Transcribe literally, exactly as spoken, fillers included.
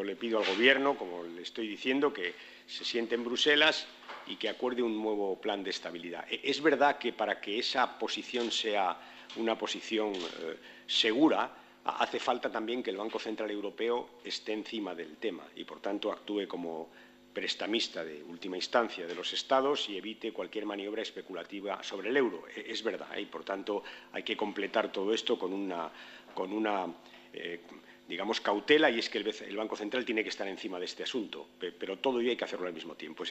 le pido al Gobierno, como le estoy diciendo, que se siente en Bruselas y que acuerde un nuevo plan de estabilidad. Es verdad que para que esa posición sea una posición eh, segura, hace falta también que el Banco Central Europeo esté encima del tema y, por tanto, actúe como prestamista de última instancia de los Estados y evite cualquier maniobra especulativa sobre el euro. Es verdad, ¿eh? Y, por tanto, hay que completar todo esto con una, con una eh, digamos, cautela, y es que el, el Banco Central tiene que estar encima de este asunto, pero todo ello hay que hacerlo al mismo tiempo.